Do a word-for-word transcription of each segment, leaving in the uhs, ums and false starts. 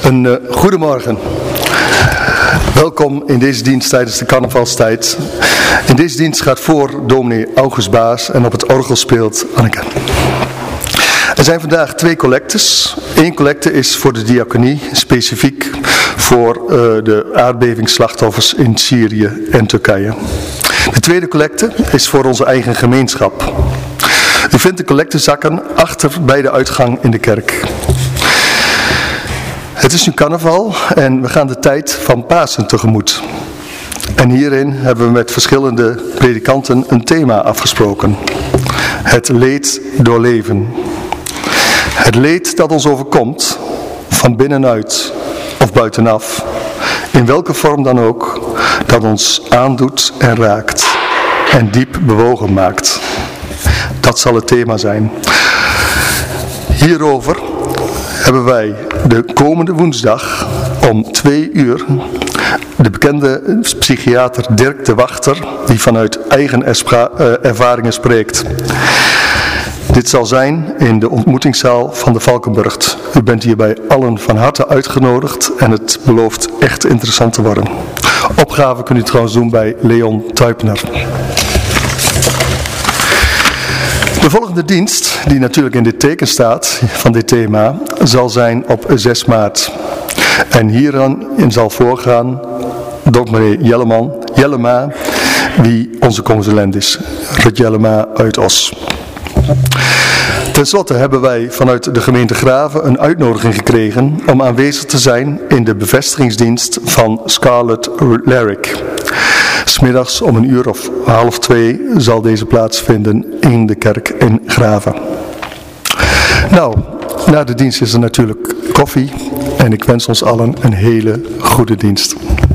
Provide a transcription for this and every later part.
Een uh, goedemorgen. Welkom in deze dienst tijdens de carnavalstijd. In deze dienst gaat voor dominee August Baas en op het orgel speelt Anneke. Er zijn vandaag twee collectes. Eén collecte is voor de diaconie, specifiek voor uh, de aardbevingsslachtoffers in Syrië en Turkije. De tweede collecte is voor onze eigen gemeenschap. U vindt de collectezakken achter bij de uitgang in de kerk. Het is nu carnaval en we gaan de tijd van Pasen tegemoet. En hierin hebben we met verschillende predikanten een thema afgesproken. Het leed doorleven. Het leed dat ons overkomt, van binnenuit of buitenaf, in welke vorm dan ook, dat ons aandoet en raakt en diep bewogen maakt. Dat zal het thema zijn. Hierover hebben wij de komende woensdag om twee uur de bekende psychiater Dirk de Wachter, die vanuit eigen ervaringen spreekt. Dit zal zijn in de ontmoetingszaal van de Valkenburgt. U bent hierbij allen van harte uitgenodigd en het belooft echt interessant te worden. Opgave kunt u trouwens doen bij Leon Tuipner. De volgende dienst, die natuurlijk in dit teken staat van dit thema, zal zijn op zes maart. En hierin zal voorgaan dominee Jelleman, Jellema, wie onze consulent is. Rut Jellema uit Os. Ten slotte hebben wij vanuit de gemeente Graven een uitnodiging gekregen om aanwezig te zijn in de bevestigingsdienst van Scarlet Lyric. 'S Middags om een uur of half twee zal deze plaatsvinden in de kerk in Graven. Nou, na de dienst is er natuurlijk koffie en ik wens ons allen een hele goede dienst.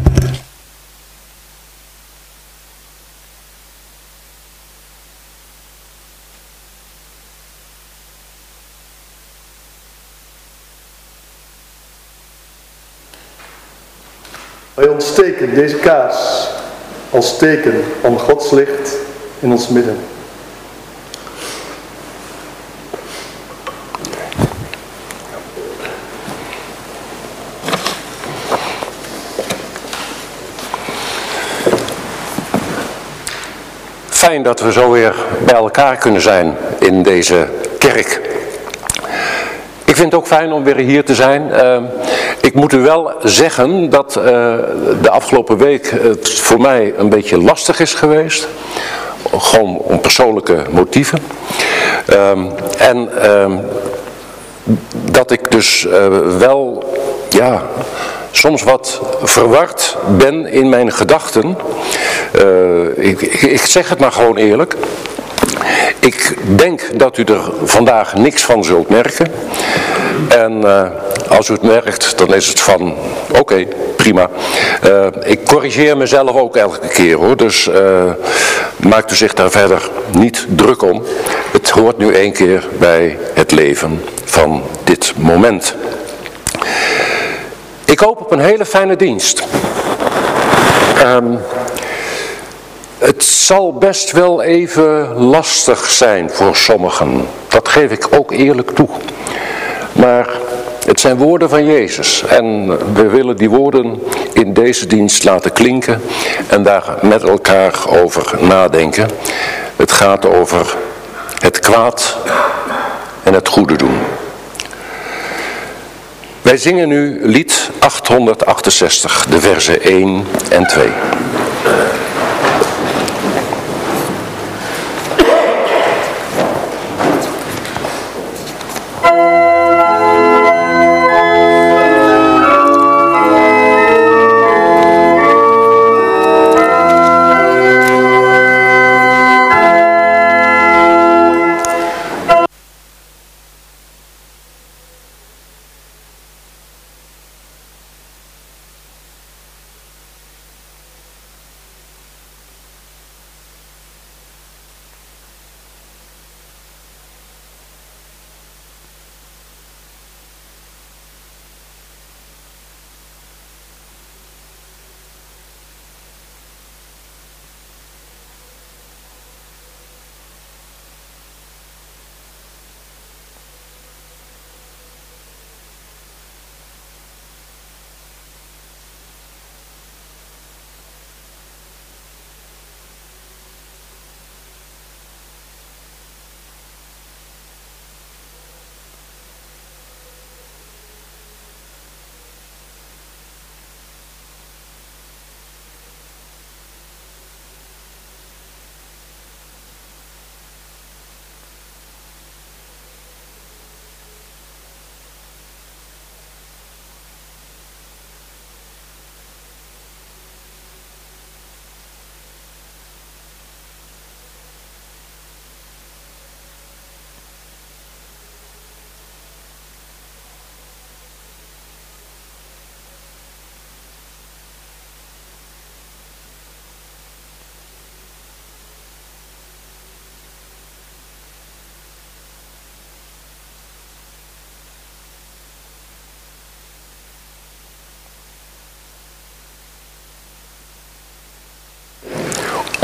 Wij ontsteken deze kaars als teken van Gods licht in ons midden. Fijn dat we zo weer bij elkaar kunnen zijn in deze kerk. Ik vind het ook fijn om weer hier te zijn. Uh, ik moet u wel zeggen dat uh, de afgelopen week het voor mij een beetje lastig is geweest. Gewoon om persoonlijke motieven. Uh, en uh, dat ik dus uh, wel, ja, soms wat verward ben in mijn gedachten. Uh, ik, ik, ik zeg het maar gewoon eerlijk. Ik denk dat u er vandaag niks van zult merken. En uh, als u het merkt, dan is het van, oké, okay, prima. Uh, ik corrigeer mezelf ook elke keer hoor, dus uh, maakt u zich daar verder niet druk om. Het hoort nu één keer bij het leven van dit moment. Ik hoop op een hele fijne dienst. Um, Het zal best wel even lastig zijn voor sommigen. Dat geef ik ook eerlijk toe. Maar het zijn woorden van Jezus. En we willen die woorden in deze dienst laten klinken. En daar met elkaar over nadenken. Het gaat over het kwaad en het goede doen. Wij zingen nu lied achthonderdachtenzestig, de versen één en twee.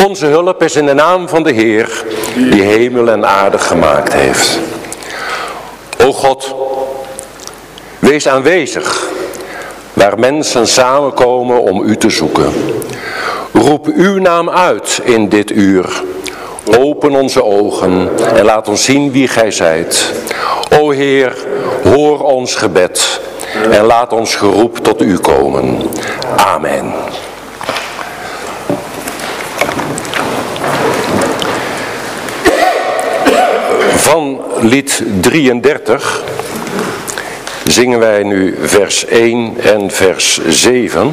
Onze hulp is in de naam van de Heer, die hemel en aarde gemaakt heeft. O God, wees aanwezig waar mensen samenkomen om u te zoeken. Roep uw naam uit in dit uur. Open onze ogen en laat ons zien wie gij zijt. O Heer, hoor ons gebed en laat ons geroep tot u komen. Amen. Van lied drieëndertig zingen wij nu vers één en vers zeven.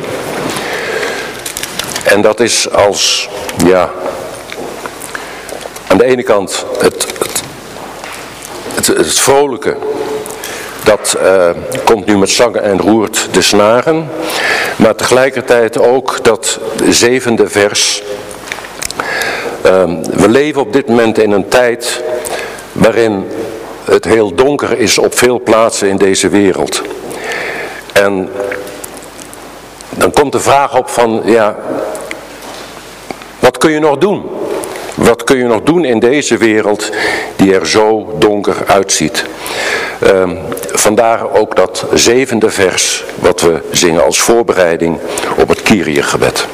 En dat is als, ja, aan de ene kant het, het, het, het vrolijke. Dat uh, komt nu met zang en roert de snaren. Maar tegelijkertijd ook dat zevende vers. Uh, we leven op dit moment in een tijd waarin het heel donker is op veel plaatsen in deze wereld. En dan komt de vraag op van, ja, wat kun je nog doen? Wat kun je nog doen in deze wereld die er zo donker uitziet? Uh, vandaar ook dat zevende vers wat we zingen als voorbereiding op het Kyrie-gebed.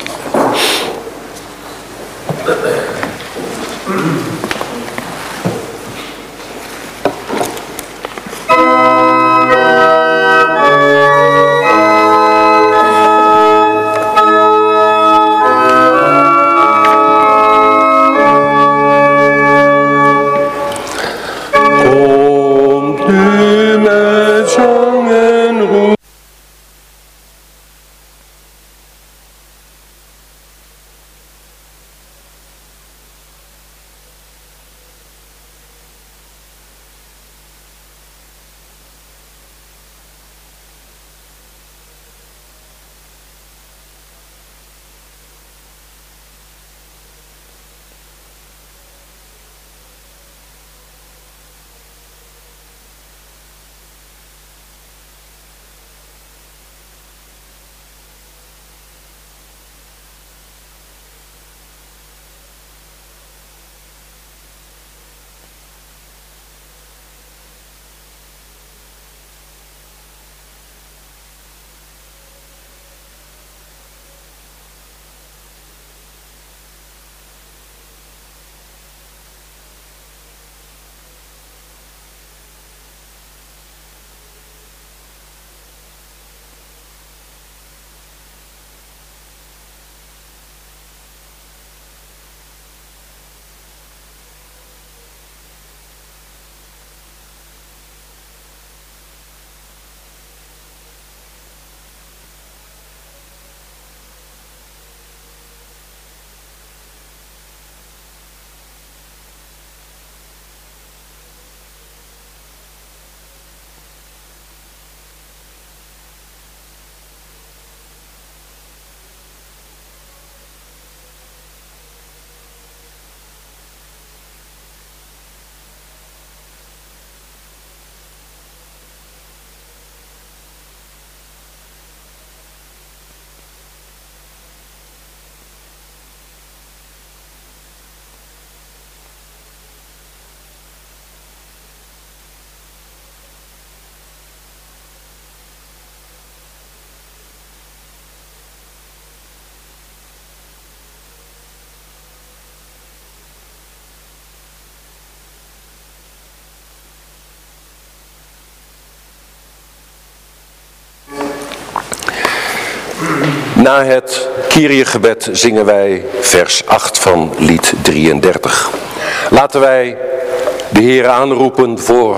Na het Kyrie-gebed zingen wij vers acht van lied drieëndertig. Laten wij de Heer aanroepen voor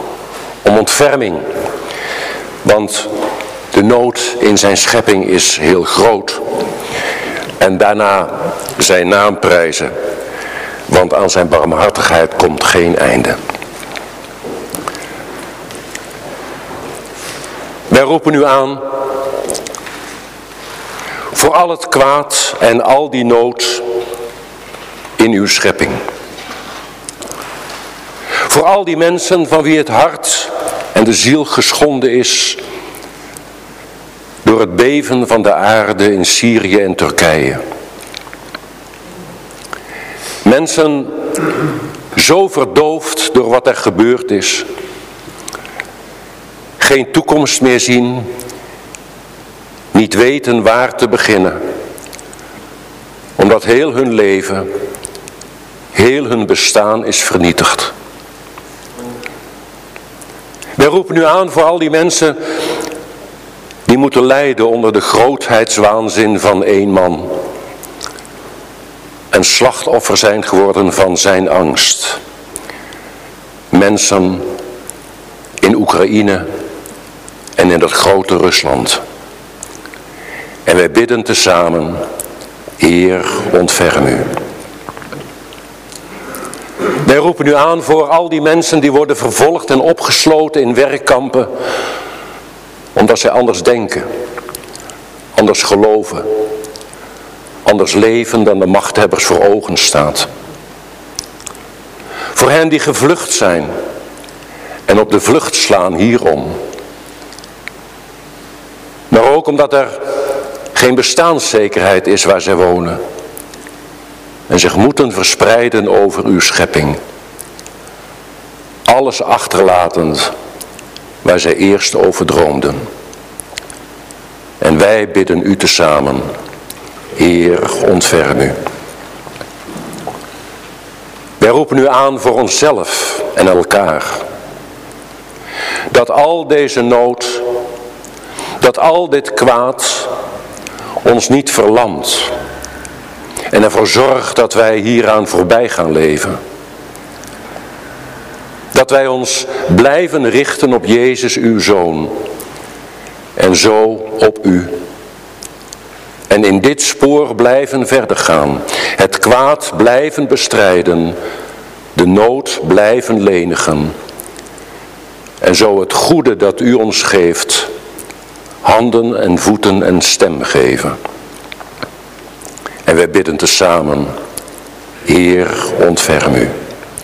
om ontferming. Want de nood in zijn schepping is heel groot. En daarna zijn naam prijzen. Want aan zijn barmhartigheid komt geen einde. Wij roepen u aan voor al het kwaad en al die nood in uw schepping. Voor al die mensen van wie het hart en de ziel geschonden is door het beven van de aarde in Syrië en Turkije. Mensen zo verdoofd door wat er gebeurd is. Geen toekomst meer zien. Niet weten waar te beginnen. Omdat heel hun leven, heel hun bestaan is vernietigd. Wij roepen nu aan voor al die mensen die moeten lijden onder de grootheidswaanzin van één man. En slachtoffer zijn geworden van zijn angst. Mensen in Oekraïne en in dat grote Rusland. En wij bidden tezamen, Heer, ontferm u. Wij roepen u aan voor al die mensen die worden vervolgd en opgesloten in werkkampen. Omdat zij anders denken, anders geloven, anders leven dan de machthebbers voor ogen staat. Voor hen die gevlucht zijn en op de vlucht slaan hierom. Maar ook omdat er geen bestaanszekerheid is waar zij wonen. En zich moeten verspreiden over uw schepping. Alles achterlatend waar zij eerst over droomden. En wij bidden u tezamen, Heer, ontferm u. Wij roepen u aan voor onszelf en elkaar. Dat al deze nood, dat al dit kwaad ons niet verlamt. En ervoor zorgt dat wij hieraan voorbij gaan leven. Dat wij ons blijven richten op Jezus, uw Zoon. En zo op u. En in dit spoor blijven verder gaan. Het kwaad blijven bestrijden. De nood blijven lenigen. En zo het goede dat u ons geeft, handen en voeten en stem geven. En wij bidden tezamen, Heer, ontferm u.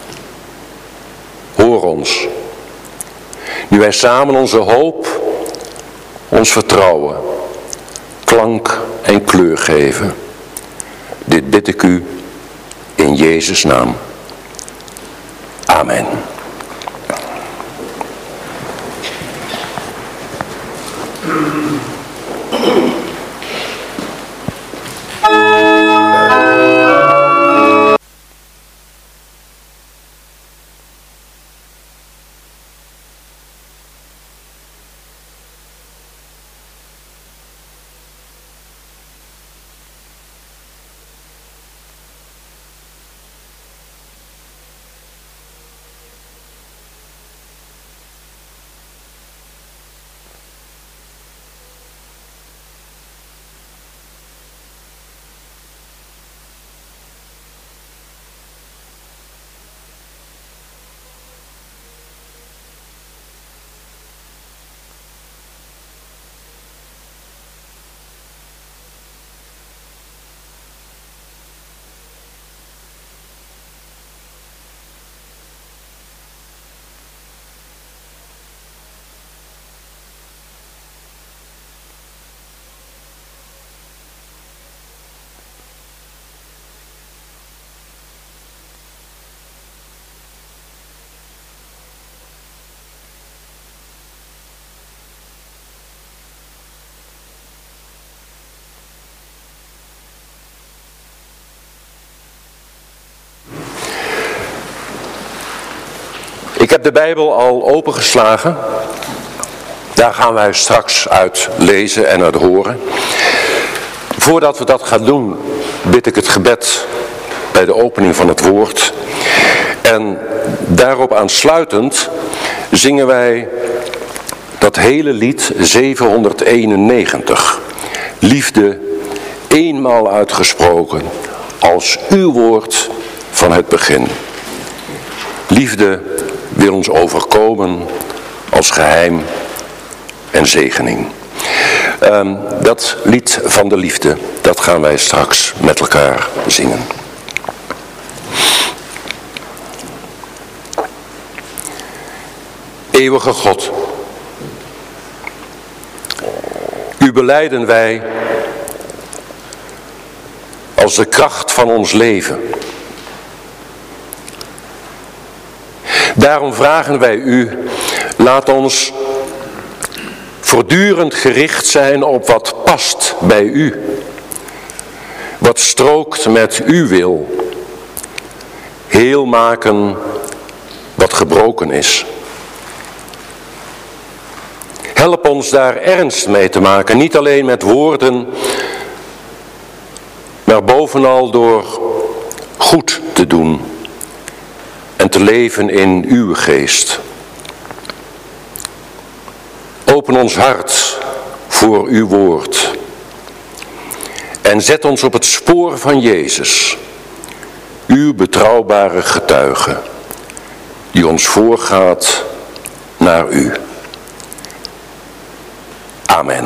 Hoor ons, nu wij samen onze hoop, ons vertrouwen, klank en kleur geven. Dit bid ik u in Jezus' naam. Amen. Ik heb de Bijbel al opengeslagen. Daar gaan wij straks uit lezen en uit horen. Voordat we dat gaan doen, bid ik het gebed bij de opening van het woord. En daarop aansluitend zingen wij dat hele lied zevenhonderdeenennegentig. Liefde, eenmaal uitgesproken, als uw woord van het begin. Liefde wil ons overkomen als geheim en zegening. Um, dat lied van de liefde, dat gaan wij straks met elkaar zingen. Eeuwige God, u belijden wij als de kracht van ons leven, Daarom vragen wij u, laat ons voortdurend gericht zijn op wat past bij u. Wat strookt met uw wil. Heel maken wat gebroken is. Help ons daar ernst mee te maken, niet alleen met woorden, maar bovenal door goed te doen en te leven in uw geest. Open ons hart voor uw woord en zet ons op het spoor van Jezus, uw betrouwbare getuige, die ons voorgaat naar u. Amen.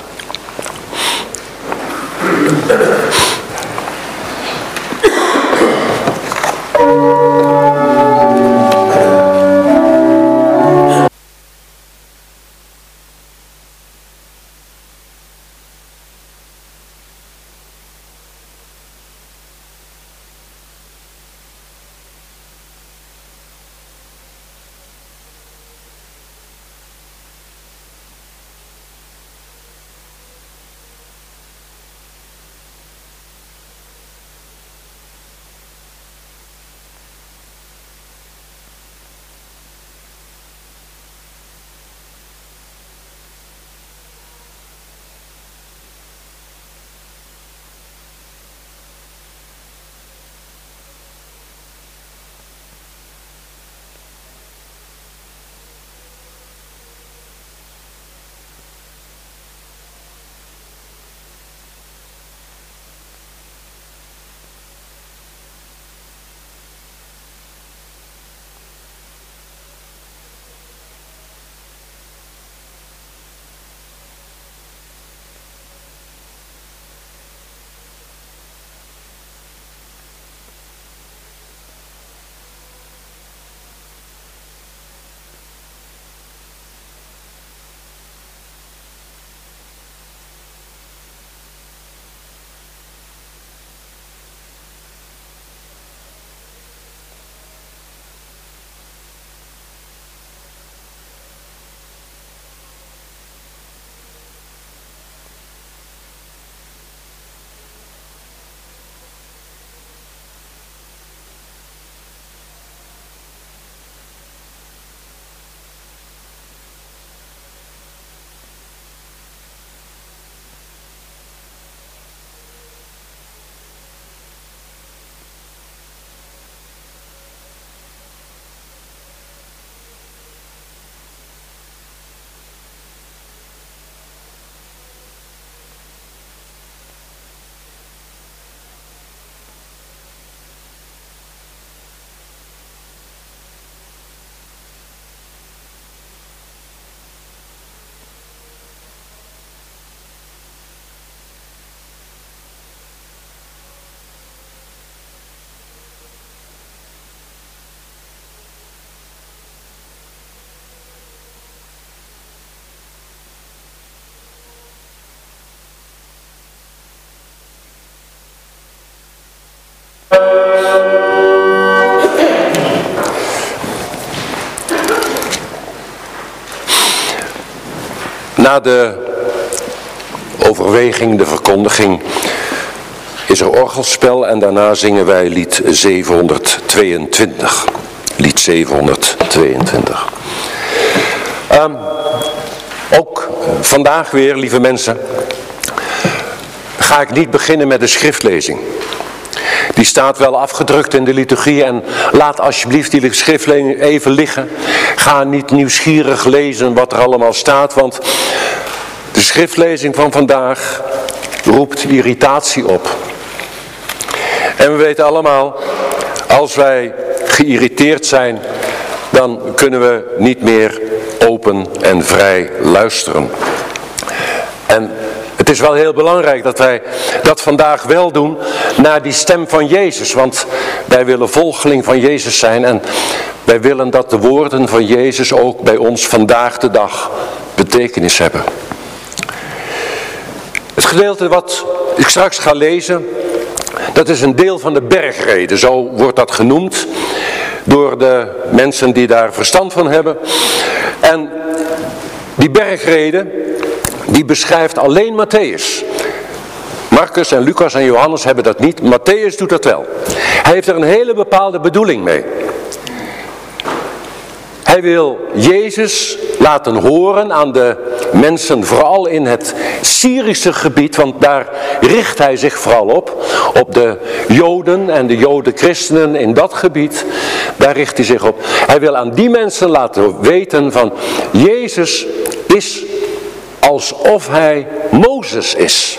Na de overweging, de verkondiging, is er orgelspel en daarna zingen wij lied zevenhonderdtweeëntwintig. Lied zevenhonderdtweeëntwintig. Um, ook vandaag weer, lieve mensen, ga ik niet beginnen met de schriftlezing. Die staat wel afgedrukt in de liturgie en laat alsjeblieft die schriftlezing even liggen. Ga niet nieuwsgierig lezen wat er allemaal staat, want de schriftlezing van vandaag roept irritatie op. En we weten allemaal, als wij geïrriteerd zijn, dan kunnen we niet meer open en vrij luisteren. En het is wel heel belangrijk dat wij dat vandaag wel doen naar die stem van Jezus. Want wij willen volgeling van Jezus zijn en wij willen dat de woorden van Jezus ook bij ons vandaag de dag betekenis hebben. Het gedeelte wat ik straks ga lezen, dat is een deel van de bergrede, zo wordt dat genoemd. door de mensen die daar verstand van hebben. En die bergrede, die beschrijft alleen Mattheüs. Marcus en Lucas en Johannes hebben dat niet, Mattheüs doet dat wel. Hij heeft er een hele bepaalde bedoeling mee. Hij wil Jezus laten horen aan de mensen, vooral in het Syrische gebied, want daar richt hij zich vooral op. Op de Joden en de Jodenchristenen in dat gebied, daar richt hij zich op. Hij wil aan die mensen laten weten van, Jezus is alsof hij Mozes is.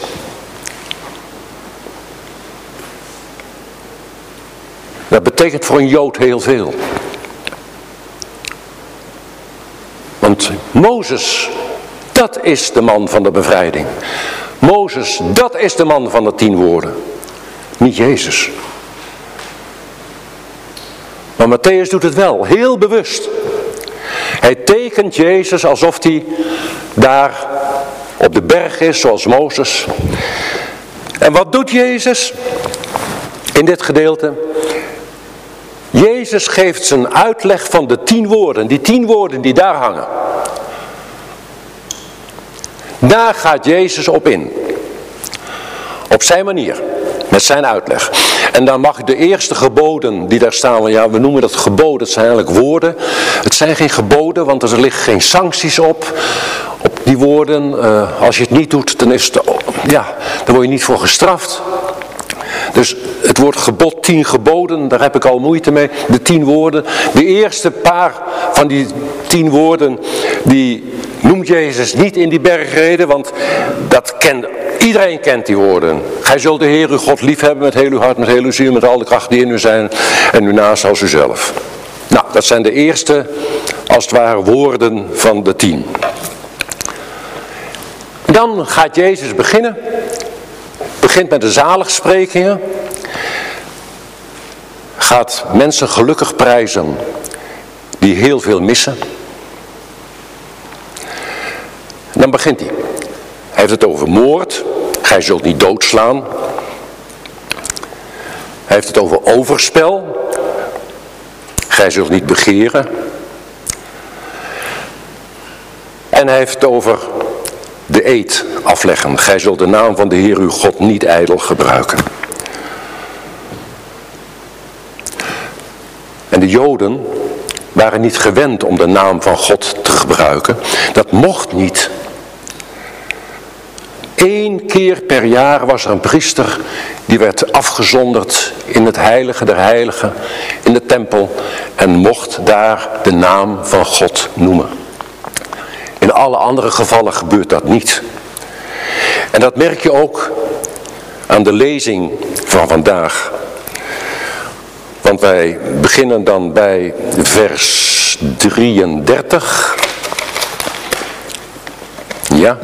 Dat betekent voor een Jood heel veel. Want Mozes, dat is de man van de bevrijding. Mozes, dat is de man van de tien woorden. Niet Jezus. Maar Mattheüs doet het wel, heel bewust. Hij tekent Jezus alsof hij daar op de berg is, zoals Mozes. En wat doet Jezus in dit gedeelte? Jezus geeft zijn uitleg van de tien woorden, die tien woorden die daar hangen. Daar gaat Jezus op in. Op zijn manier, met zijn uitleg. En dan mag de eerste geboden die daar staan, ja, we noemen dat geboden, het zijn eigenlijk woorden. Het zijn geen geboden, want er liggen geen sancties op, op die woorden. Uh, als je het niet doet, dan, is het, ja, dan word je niet voor gestraft. Dus het woord gebod, tien geboden, daar heb ik al moeite mee. De tien woorden. De eerste paar van die tien woorden, die noemt Jezus niet in die bergrede, want dat kent, iedereen kent die woorden. Gij zult de Heer uw God liefhebben met heel uw hart, met heel uw ziel, met al de kracht die in u zijn en uw naast als uzelf. Nou, dat zijn de eerste, als het ware, woorden van de tien. Dan gaat Jezus beginnen. Begint met de zaligsprekingen. Gaat mensen gelukkig prijzen die heel veel missen. Dan begint hij. Hij heeft het over moord. Gij zult niet doodslaan. Hij heeft het over overspel. Gij zult niet begeren. En hij heeft het over de eed afleggen. Gij zult de naam van de Heer uw God niet ijdel gebruiken. En de Joden waren niet gewend om de naam van God te gebruiken. Dat mocht niet. Eén keer per jaar was er een priester die werd afgezonderd in het heilige der heiligen, in de tempel, en mocht daar de naam van God noemen. In alle andere gevallen gebeurt dat niet. En dat merk je ook aan de lezing van vandaag. Want wij beginnen dan bij vers drieëndertig. Ja.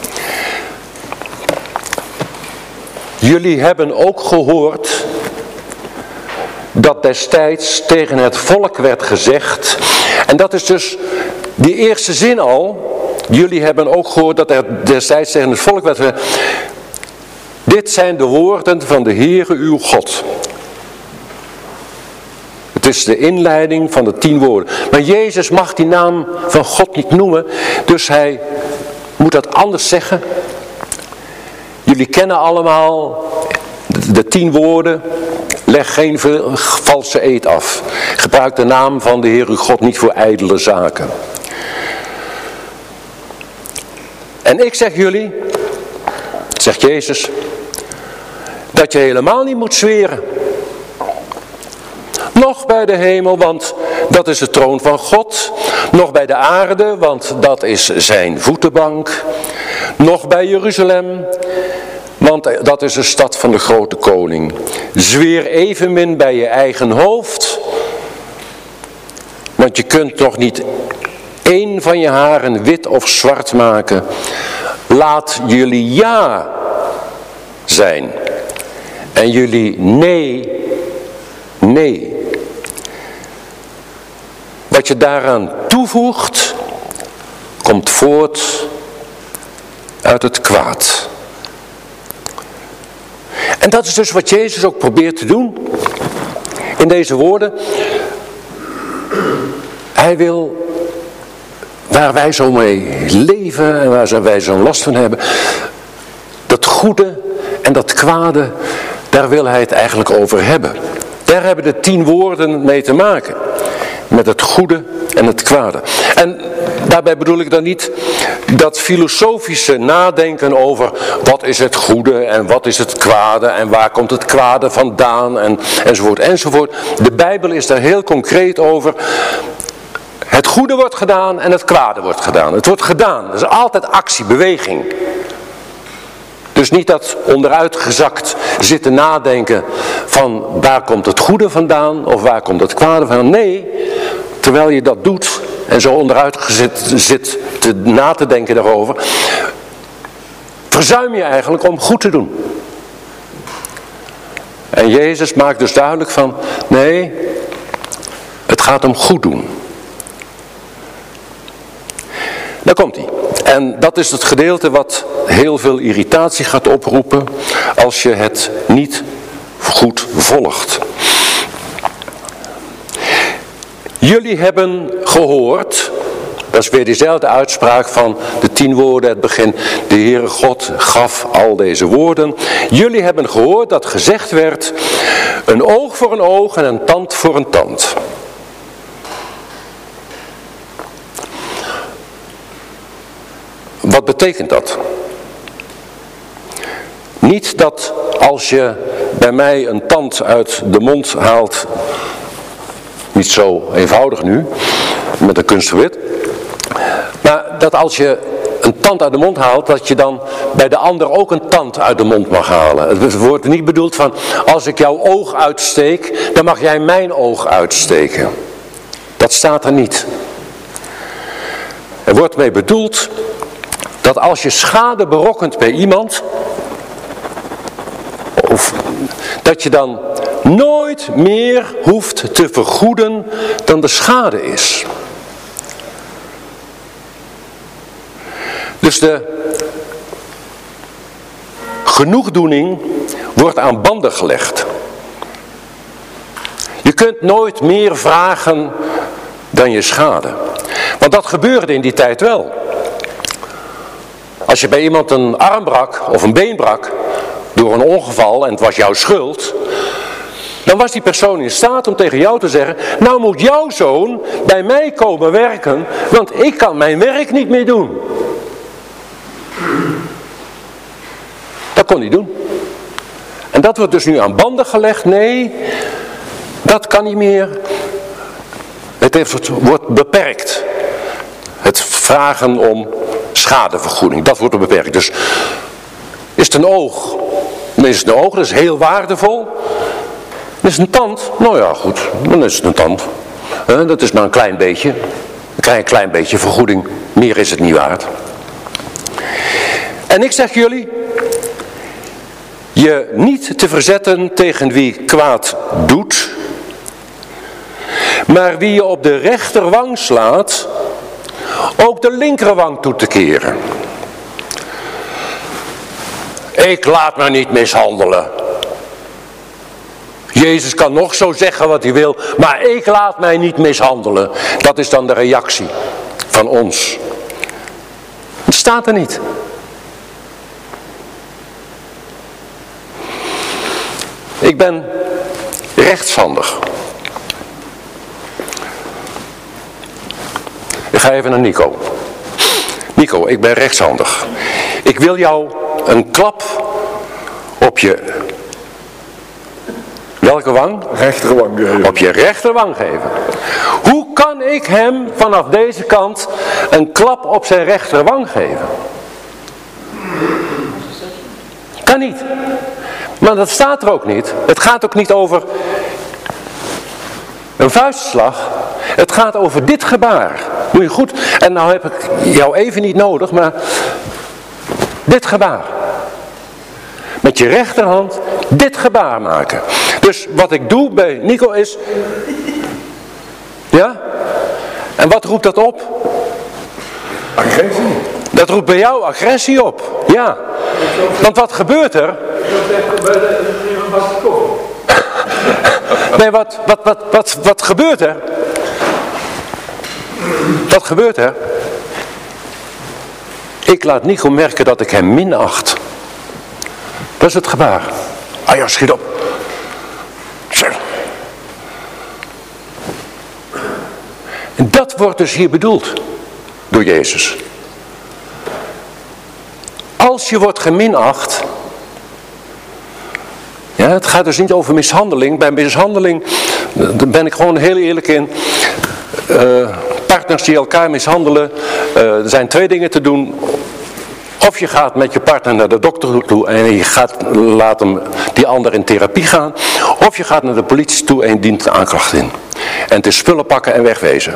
Jullie hebben ook gehoord dat destijds tegen het volk werd gezegd. En dat is dus die eerste zin al. Jullie hebben ook gehoord dat er destijds tegen het volk werd gezegd. Dit zijn de woorden van de Heere uw God. Het is de inleiding van de tien woorden. Maar Jezus mag die naam van God niet noemen. Dus hij moet dat anders zeggen. Jullie kennen allemaal de tien woorden. Leg geen valse eed af. Gebruik de naam van de Heer uw God niet voor ijdele zaken. En ik zeg jullie, zegt Jezus, dat je helemaal niet moet zweren. Nog bij de hemel, want dat is de troon van God. Nog bij de aarde, want dat is zijn voetenbank. Nog bij Jeruzalem, want dat is de stad van de grote koning. Zweer evenmin bij je eigen hoofd. Want je kunt nog niet één van je haren wit of zwart maken. Laat jullie ja zijn. En jullie nee, nee. Wat je daaraan toevoegt, komt voort uit het kwaad. En dat is dus wat Jezus ook probeert te doen in deze woorden. Hij wil, waar wij zo mee leven en waar wij zo'n last van hebben, dat goede en dat kwade, daar wil hij het eigenlijk over hebben. Daar hebben de tien woorden mee te maken. Met het goede en het kwade. En daarbij bedoel ik dan niet dat filosofische nadenken over wat is het goede en wat is het kwade en waar komt het kwade vandaan en, enzovoort enzovoort. De Bijbel is daar heel concreet over. Het goede wordt gedaan en het kwade wordt gedaan. Het wordt gedaan. Dat is altijd actie, beweging. Dus niet dat onderuitgezakt zitten nadenken van waar komt het goede vandaan of waar komt het kwade vandaan. Nee, terwijl je dat doet en zo onderuitgezet zit te, na te denken daarover, verzuim je eigenlijk om goed te doen. En Jezus maakt dus duidelijk van, nee, het gaat om goed doen. Daar komt hij. En dat is het gedeelte wat heel veel irritatie gaat oproepen als je het niet goed volgt. Jullie hebben gehoord, dat is weer diezelfde uitspraak van de tien woorden, het begin. De Heere God gaf al deze woorden. Jullie hebben gehoord dat gezegd werd, een oog voor een oog en een tand voor een tand. Wat betekent dat? Niet dat als je bij mij een tand uit de mond haalt, niet zo eenvoudig nu, met een kunstgebit, maar dat als je een tand uit de mond haalt, dat je dan bij de ander ook een tand uit de mond mag halen. Het wordt niet bedoeld van, als ik jouw oog uitsteek, dan mag jij mijn oog uitsteken. Dat staat er niet. Er wordt mee bedoeld dat als je schade berokkent bij iemand, of dat je dan nooit meer hoeft te vergoeden dan de schade is. Dus de genoegdoening wordt aan banden gelegd. Je kunt nooit meer vragen dan je schade. Want dat gebeurde in die tijd wel. Als je bij iemand een arm brak of een been brak door een ongeval en het was jouw schuld, dan was die persoon in staat om tegen jou te zeggen, nou moet jouw zoon bij mij komen werken, want ik kan mijn werk niet meer doen. Dat kon hij doen. En dat wordt dus nu aan banden gelegd. Nee, dat kan niet meer. Het heeft, wordt beperkt. Het vragen om schadevergoeding, dat wordt beperkt. Dus is het een oog? Dan is het een oog, dat is heel waardevol. Is het een tand? Nou ja, goed, dan is het een tand. Dat is maar een klein beetje. Dan krijg je een klein beetje vergoeding. Meer is het niet waard. En ik zeg jullie, je niet te verzetten tegen wie kwaad doet, maar wie je op de rechterwang slaat, ook de linkerwang toe te keren. Ik laat me niet mishandelen. Jezus kan nog zo zeggen wat hij wil, maar ik laat mij niet mishandelen. Dat is dan de reactie van ons. Het staat er niet. Ik ben rechtshandig. Ik ga even naar Nico. Nico, ik ben rechtshandig. Ik wil jou een klap op je... Welke wang? Rechterwang geven. Op je rechterwang geven. Hoe kan ik hem vanaf deze kant een klap op zijn rechterwang geven? Kan niet. Maar dat staat er ook niet. Het gaat ook niet over een vuistslag. Het gaat over dit gebaar. Moet je goed. En nou heb ik jou even niet nodig, maar dit gebaar. Met je rechterhand dit gebaar maken. Dus wat ik doe bij Nico is... Ja? En wat roept dat op? Agressie. Dat roept bij jou agressie op. Ja. Want wat gebeurt er? Nee, wat, wat, wat, wat, wat gebeurt er? Wat gebeurt er? Ik laat Nico merken dat ik hem minacht. Dat is het gebaar. Ah ja, schiet op. Zo. En dat wordt dus hier bedoeld door Jezus. Als je wordt geminacht. Ja, het gaat dus niet over mishandeling. Bij mishandeling, daar ben ik gewoon heel eerlijk in. Uh, partners die elkaar mishandelen. Uh, er zijn twee dingen te doen. Of je gaat met je partner naar de dokter toe en je gaat laat hem, die ander in therapie gaan. Of je gaat naar de politie toe en je dient een aanklacht in. En het is spullen pakken en wegwezen.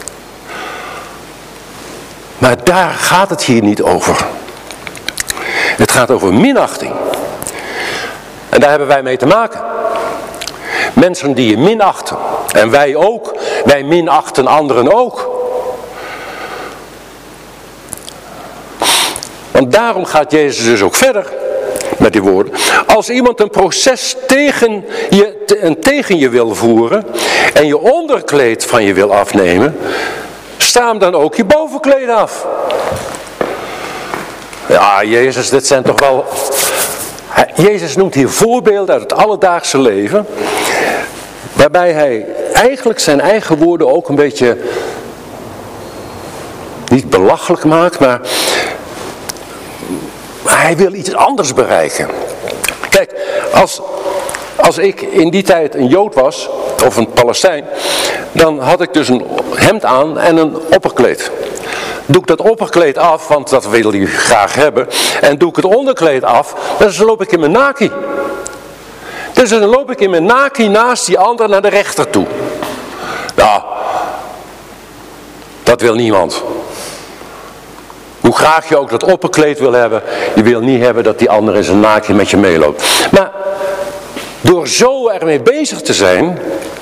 Maar daar gaat het hier niet over. Het gaat over minachting. En daar hebben wij mee te maken. Mensen die je minachten. En wij ook. Wij minachten anderen ook. Want daarom gaat Jezus dus ook verder met die woorden. Als iemand een proces tegen je, te, tegen je wil voeren en je onderkleed van je wil afnemen, sta hem dan ook je bovenkleed af. Ja, Jezus, dit zijn toch wel... Jezus noemt hier voorbeelden uit het alledaagse leven, waarbij hij eigenlijk zijn eigen woorden ook een beetje, niet belachelijk maakt, maar hij wil iets anders bereiken. Kijk, als, als ik in die tijd een Jood was, of een Palestijn, dan had ik dus een hemd aan en een opperkleed. Doe ik dat opperkleed af, want dat wil hij graag hebben, en doe ik het onderkleed af, dan loop ik in mijn naki. Dus dan loop ik in mijn naki naast die ander naar de rechter toe. Nou, dat wil niemand. Hoe graag je ook dat opperkleed wil hebben, je wil niet hebben dat die ander in zijn naakje met je meeloopt. Maar door zo ermee bezig te zijn,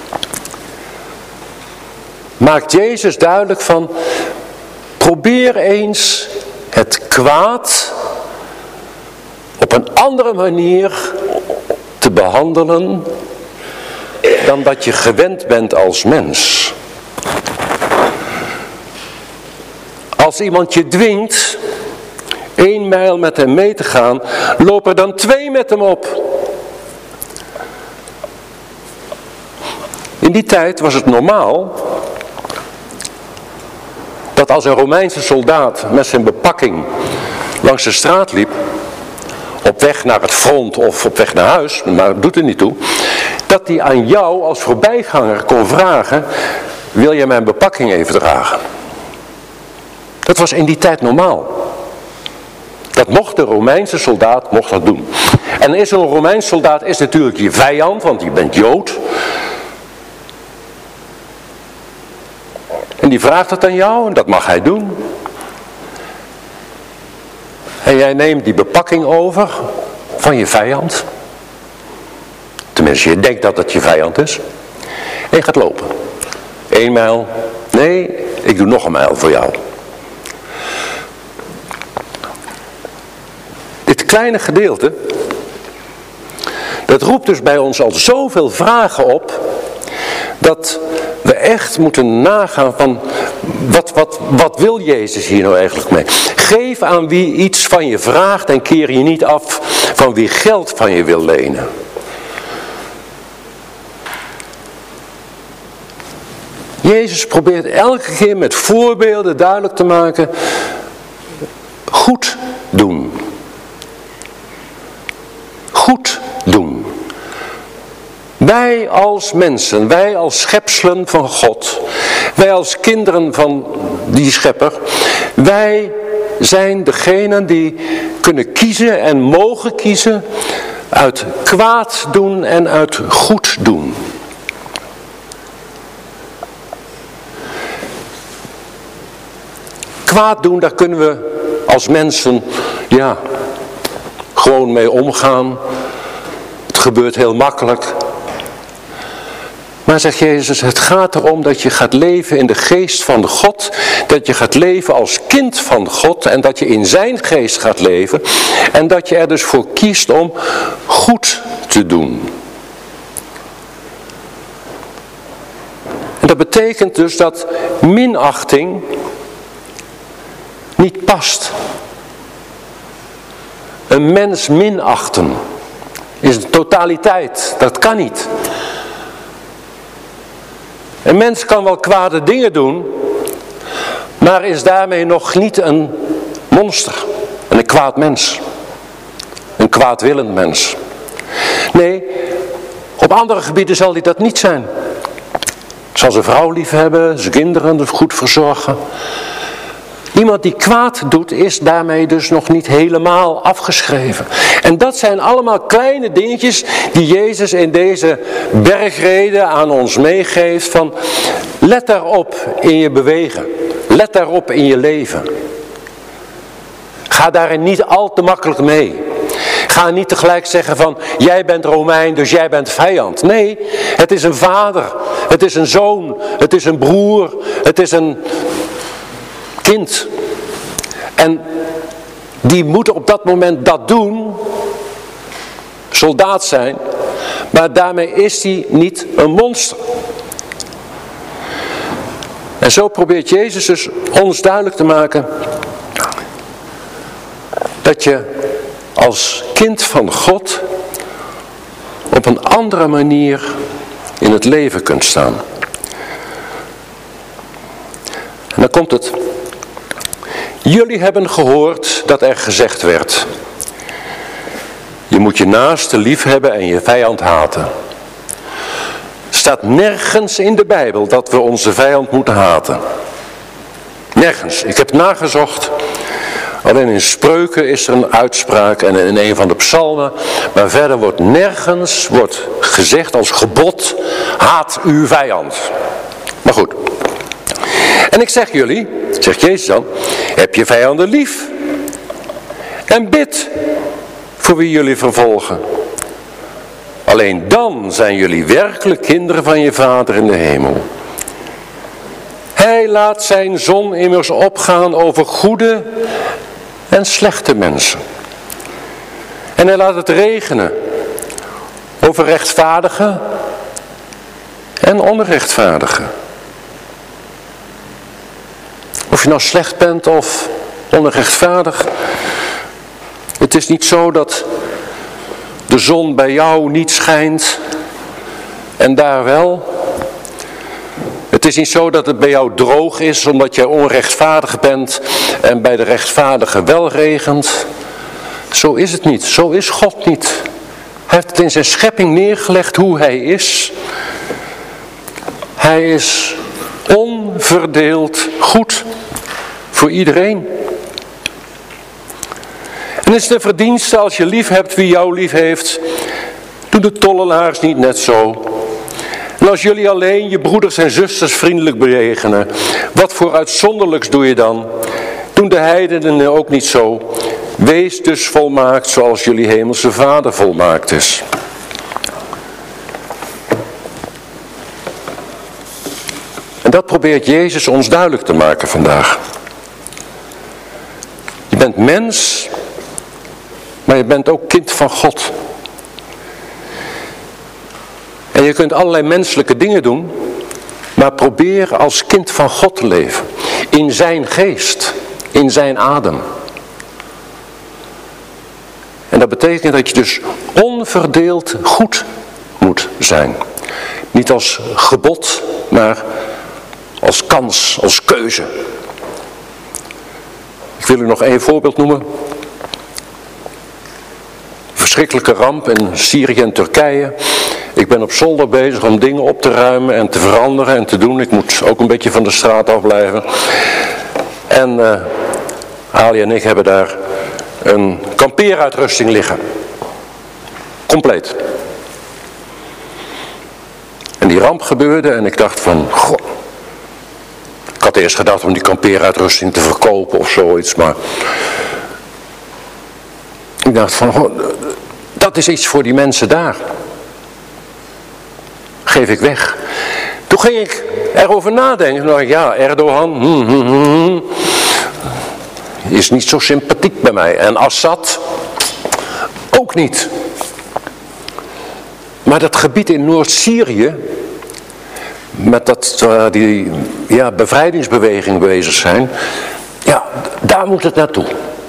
maakt Jezus duidelijk van, probeer eens het kwaad op een andere manier te behandelen dan dat je gewend bent als mens. Als iemand je dwingt één mijl met hem mee te gaan, loop er dan twee met hem op. In die tijd was het normaal dat als een Romeinse soldaat met zijn bepakking langs de straat liep, op weg naar het front of op weg naar huis, maar dat doet er niet toe, dat hij aan jou als voorbijganger kon vragen, wil jij mijn bepakking even dragen? Dat was in die tijd normaal. Dat mocht de Romeinse soldaat mocht dat doen. En is een Romeins soldaat is natuurlijk je vijand, want je bent Jood. En die vraagt het aan jou en dat mag hij doen. En jij neemt die bepakking over van je vijand. Tenminste, je denkt dat het je vijand is. En je gaat lopen. Eén mijl. Nee, ik doe nog een mijl voor jou. Dit kleine gedeelte, dat roept dus bij ons al zoveel vragen op, dat we echt moeten nagaan van, wat, wat, wat wil Jezus hier nou eigenlijk mee? Geef aan wie iets van je vraagt en keer je niet af van wie geld van je wil lenen. Jezus probeert elke keer met voorbeelden duidelijk te maken, goed doen. Goed doen. Wij als mensen, wij als schepselen van God, wij als kinderen van die schepper, wij zijn degenen die kunnen kiezen en mogen kiezen uit kwaad doen en uit goed doen. Kwaad doen, daar kunnen we als mensen, ja, gewoon mee omgaan. Het gebeurt heel makkelijk. Maar zegt Jezus, het gaat erom dat je gaat leven in de geest van God. Dat je gaat leven als kind van God. En dat je in zijn geest gaat leven. En dat je er dus voor kiest om goed te doen. En dat betekent dus dat minachting niet past. Een mens minachten is een totaliteit. Dat kan niet. Een mens kan wel kwade dingen doen, maar is daarmee nog niet een monster. En een kwaad mens. Een kwaadwillend mens. Nee, op andere gebieden zal hij dat niet zijn. Zal zijn vrouw lief hebben, zijn kinderen goed verzorgen. Iemand die kwaad doet is daarmee dus nog niet helemaal afgeschreven. En dat zijn allemaal kleine dingetjes die Jezus in deze bergrede aan ons meegeeft. Van let daarop in je bewegen. Let daarop in je leven. Ga daarin niet al te makkelijk mee. Ga niet tegelijk zeggen van jij bent Romein dus jij bent vijand. Nee, het is een vader. Het is een zoon. Het is een broer. Het is een kind. En die moet op dat moment dat doen. Soldaat zijn. Maar daarmee is hij niet een monster. En zo probeert Jezus dus ons duidelijk te maken dat je als kind van God op een andere manier in het leven kunt staan. En dan komt het. Jullie hebben gehoord dat er gezegd werd: je moet je naaste lief hebben en je vijand haten. Staat nergens in de Bijbel dat we onze vijand moeten haten. Nergens. Ik heb nagezocht. Alleen in Spreuken is er een uitspraak en in een van de psalmen. Maar verder wordt nergens wordt gezegd als gebod: haat uw vijand. Maar goed. En ik zeg jullie, zegt Jezus dan, heb je vijanden lief. En bid voor wie jullie vervolgen. Alleen dan zijn jullie werkelijk kinderen van je Vader in de hemel. Hij laat zijn zon immers opgaan over goede en slechte mensen. En hij laat het regenen over rechtvaardigen en onrechtvaardigen. Of je nou slecht bent of onrechtvaardig. Het is niet zo dat de zon bij jou niet schijnt en daar wel. Het is niet zo dat het bij jou droog is omdat jij onrechtvaardig bent en bij de rechtvaardigen wel regent. Zo is het niet. Zo is God niet. Hij heeft het in zijn schepping neergelegd hoe hij is. Hij is onverdeeld goed voor iedereen. En het is de verdienste als je lief hebt wie jou lief heeft. Doen de tollenaars niet net zo. En als jullie alleen je broeders en zusters vriendelijk bejegenen, wat voor uitzonderlijks doe je dan? Doen de heidenen ook niet zo? Wees dus volmaakt zoals jullie hemelse Vader volmaakt is. En dat probeert Jezus ons duidelijk te maken vandaag. Je bent mens, maar je bent ook kind van God. En je kunt allerlei menselijke dingen doen, maar probeer als kind van God te leven. In zijn geest, in zijn adem. En dat betekent dat je dus onverdeeld goed moet zijn. Niet als gebod, maar als kans, als keuze. Ik wil u nog één voorbeeld noemen. Verschrikkelijke ramp in Syrië en Turkije. Ik ben op zolder bezig om dingen op te ruimen en te veranderen en te doen. Ik moet ook een beetje van de straat afblijven. En uh, Ali en ik hebben daar een kampeeruitrusting liggen. Compleet. En die ramp gebeurde en ik dacht van, goh. Ik had eerst gedacht om die kampeeruitrusting te verkopen of zoiets, maar ik dacht van, goh, dat is iets voor die mensen daar. Geef ik weg. Toen ging ik erover nadenken. Toen dacht ik, ja, Erdogan hmm, hmm, hmm, is niet zo sympathiek bij mij. En Assad ook niet. Maar dat gebied in Noord-Syrië, met dat, uh, die ja, bevrijdingsbeweging bezig zijn. Ja, daar moet het naartoe.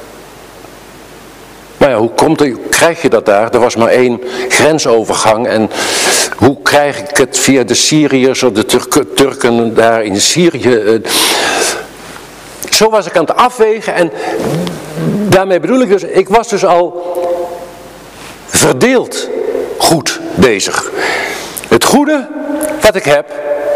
Maar ja, hoe komt er, krijg je dat daar? Er was maar één grensovergang. En hoe krijg ik het via de Syriërs of de Turken, Turken daar in Syrië? Zo was ik aan het afwegen. En daarmee bedoel ik dus, ik was dus al verdeeld goed bezig. Het goede wat ik heb,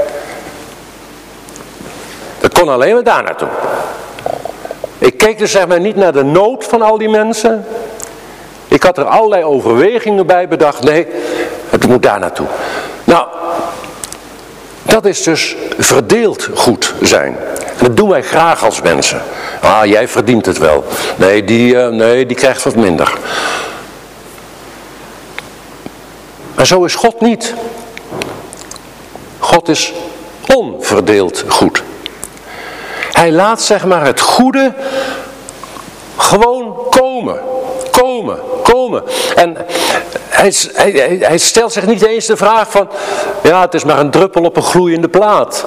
dat kon alleen maar daar naartoe. Ik keek dus zeg maar niet naar de nood van al die mensen. Ik had er allerlei overwegingen bij bedacht. Nee, het moet daar naartoe. Nou, dat is dus verdeeld goed zijn. En dat doen wij graag als mensen. Ah, jij verdient het wel. Nee, die, uh, nee, die krijgt wat minder. Maar zo is God niet. God is onverdeeld goed. Hij laat zeg maar het goede gewoon komen. Komen, komen. En hij, hij, hij stelt zich niet eens de vraag van, ja, het is maar een druppel op een gloeiende plaat.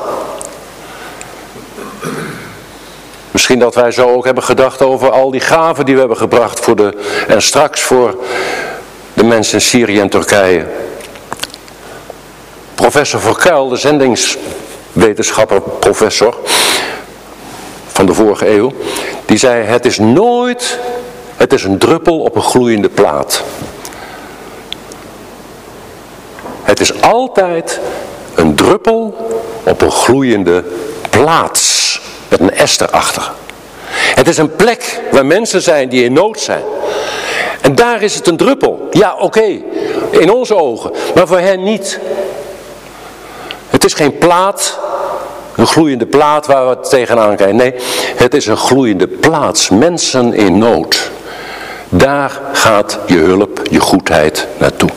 Misschien dat wij zo ook hebben gedacht over al die gaven die we hebben gebracht voor de, en straks voor de mensen in Syrië en Turkije. Professor Verkuil, de zendingswetenschapper, professor van de vorige eeuw, die zei, het is nooit, het is een druppel op een gloeiende plaat. Het is altijd een druppel op een gloeiende plaats, met een S erachter. Het is een plek waar mensen zijn die in nood zijn. En daar is het een druppel. Ja, oké, okay, in onze ogen, maar voor hen niet. Het is geen plaat, een gloeiende plaat waar we tegenaan kijken. Nee, het is een gloeiende plaats. Mensen in nood. Daar gaat je hulp, je goedheid naartoe.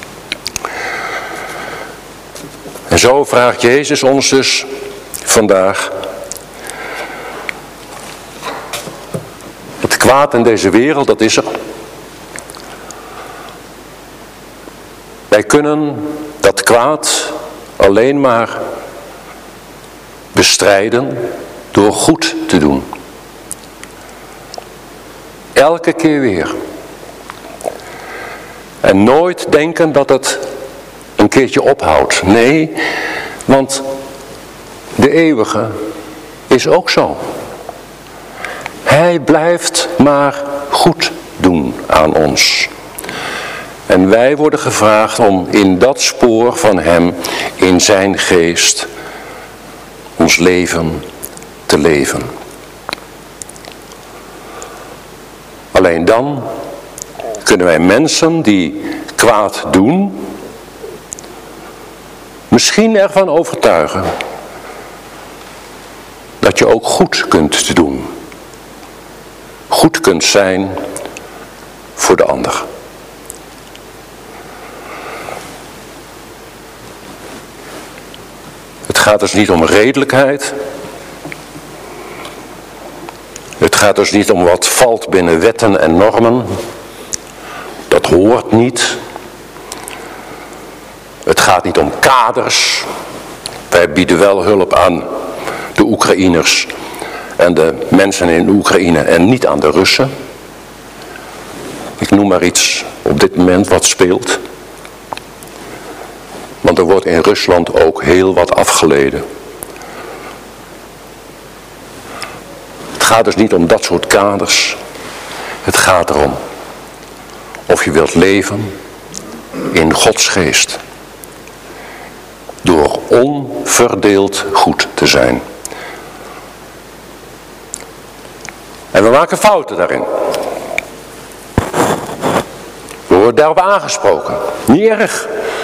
En zo vraagt Jezus ons dus vandaag. Het kwaad in deze wereld, dat is er. Wij kunnen dat kwaad alleen maar bestrijden door goed te doen. Elke keer weer. En nooit denken dat het een keertje ophoudt. Nee, want de eeuwige is ook zo. Hij blijft maar goed doen aan ons. En wij worden gevraagd om in dat spoor van hem, in zijn geest, ons leven te leven. Alleen dan kunnen wij mensen die kwaad doen, misschien ervan overtuigen dat je ook goed kunt doen. Goed kunt zijn voor de ander. Het gaat dus niet om redelijkheid. Het gaat dus niet om wat valt binnen wetten en normen. Dat hoort niet. Het gaat niet om kaders. Wij bieden wel hulp aan de Oekraïners en de mensen in Oekraïne en niet aan de Russen. Ik noem maar iets op dit moment wat speelt. Want er wordt in Rusland ook heel wat afgeleden. Het gaat dus niet om dat soort kaders. Het gaat erom of je wilt leven in Gods geest. Door onverdeeld goed te zijn. En we maken fouten daarin. We worden daarop aangesproken. Niet erg.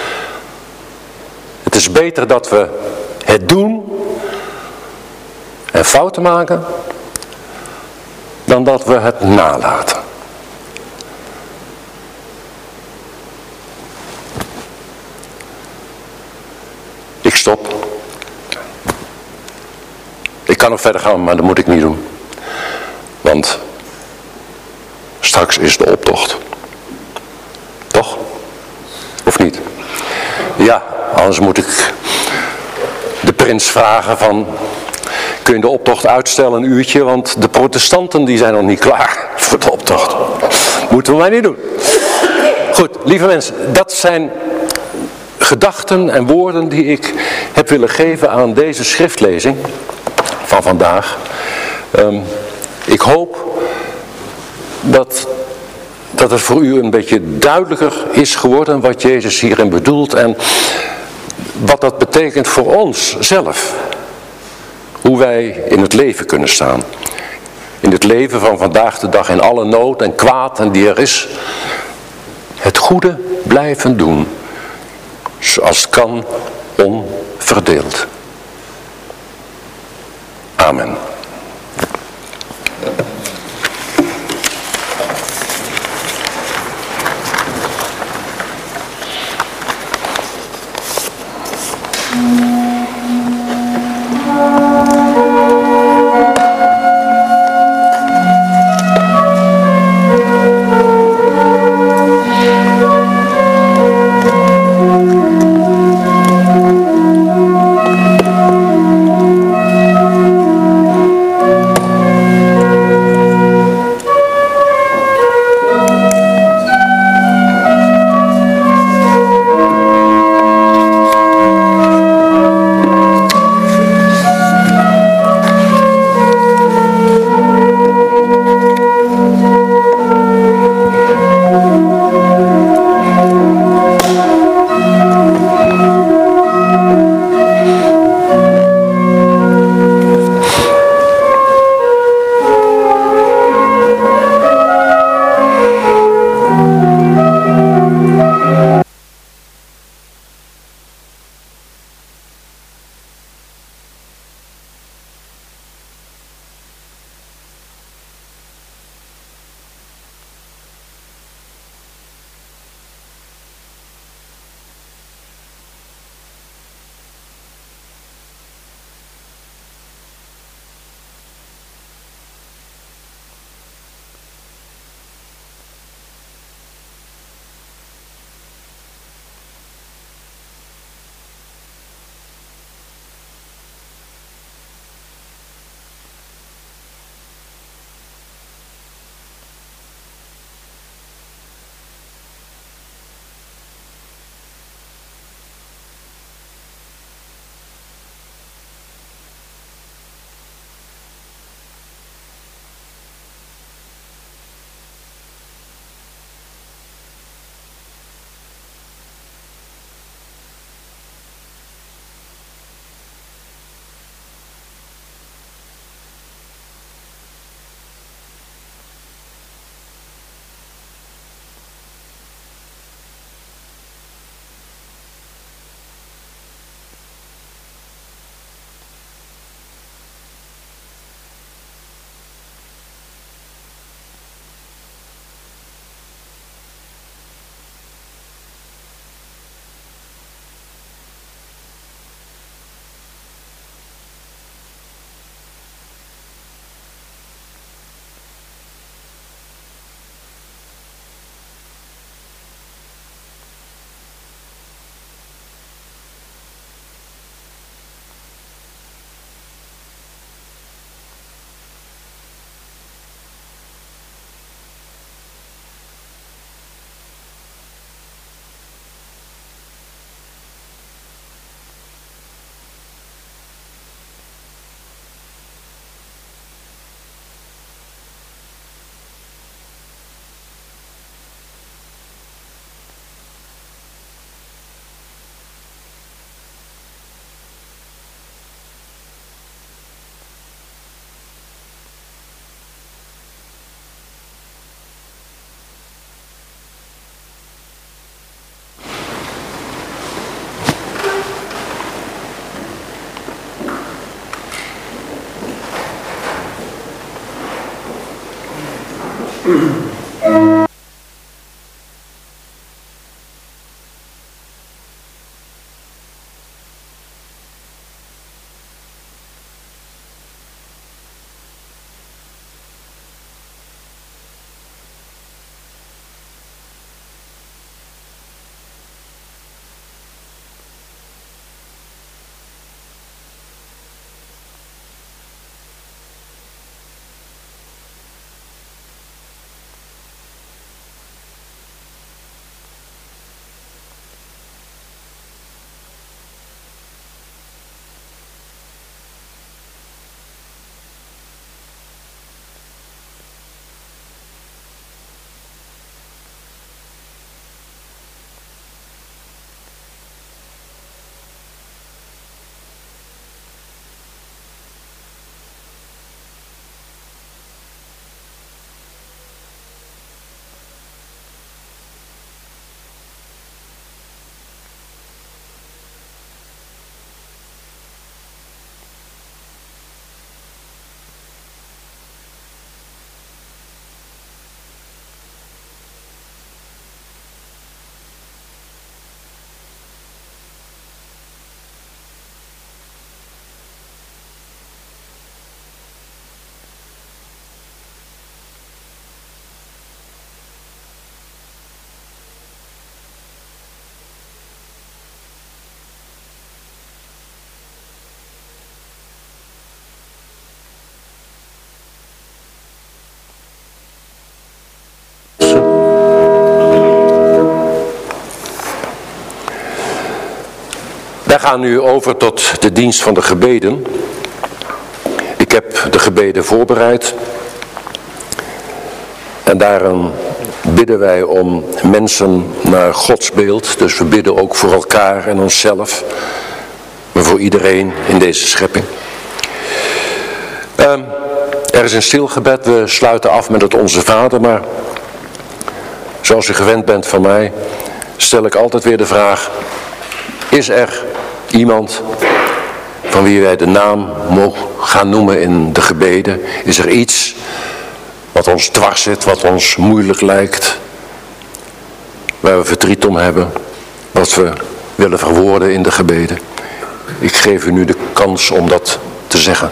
Het is beter dat we het doen en fouten maken, dan dat we het nalaten. Ik stop. Ik kan nog verder gaan, maar dat moet ik niet doen. Want straks is de optocht. Toch? Of niet? Ja, anders moet ik prins vragen van, kun je de optocht uitstellen een uurtje, want de protestanten die zijn nog niet klaar voor de optocht. Moeten we maar niet doen. Goed, lieve mensen, dat zijn gedachten en woorden die ik heb willen geven aan deze schriftlezing van vandaag. Um, ik hoop dat, dat het voor u een beetje duidelijker is geworden wat Jezus hierin bedoelt en wat dat betekent voor ons zelf. Hoe wij in het leven kunnen staan. In het leven van vandaag de dag, in alle nood en kwaad en die er is. Het goede blijven doen. Zoals het kan, onverdeeld. Amen. Wij gaan nu over tot de dienst van de gebeden. Ik heb de gebeden voorbereid. En daarom bidden wij om mensen naar Gods beeld. Dus we bidden ook voor elkaar en onszelf. Maar voor iedereen in deze schepping. Uh, er is een stil gebed. We sluiten af met het Onze Vader. Maar zoals u gewend bent van mij, stel ik altijd weer de vraag: is er iemand van wie wij de naam mogen gaan noemen in de gebeden? Is er iets wat ons dwars zit, wat ons moeilijk lijkt, waar we verdriet om hebben, wat we willen verwoorden in de gebeden? Ik geef u nu de kans om dat te zeggen.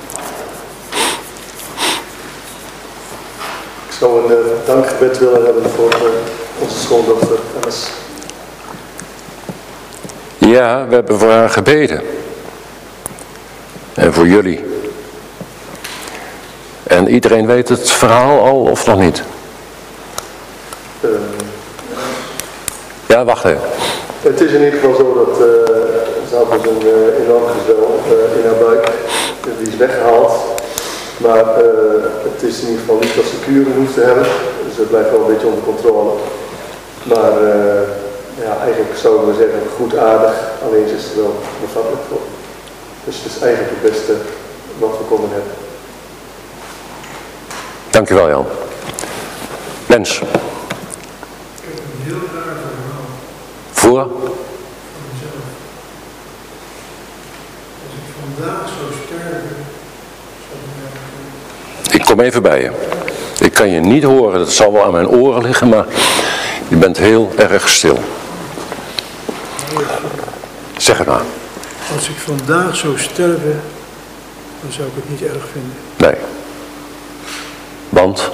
Ik zou een uh, dankgebed willen hebben voor uh, onze schooldochter Alice. Ja, we hebben voor haar gebeden. En voor jullie. En iedereen weet het verhaal al of nog niet? Uh, ja, wacht even. Het is in ieder geval zo dat uh, ze had dus een uh, enorm gezwel uh, in haar buik. Die is weggehaald. Maar uh, het is in ieder geval niet dat ze kuren hoeft te hebben. Dus het blijft wel een beetje onder controle. Maar uh, ja, eigenlijk zouden we zeggen goed aardig. Alleen is het wel bevattelijk voor. Dus het is eigenlijk het beste wat we konden hebben. Dankjewel, Jan. Mens. Ik heb een heel raar verhaal. Voor? Van mezelf. Als ik vandaag zou sterven, zou ik mij... Ik kom even bij je. Ik kan je niet horen, dat zal wel aan mijn oren liggen, maar je bent heel erg stil. Zeg het maar. Als ik vandaag zou sterven, dan zou ik het niet erg vinden. Nee. Want?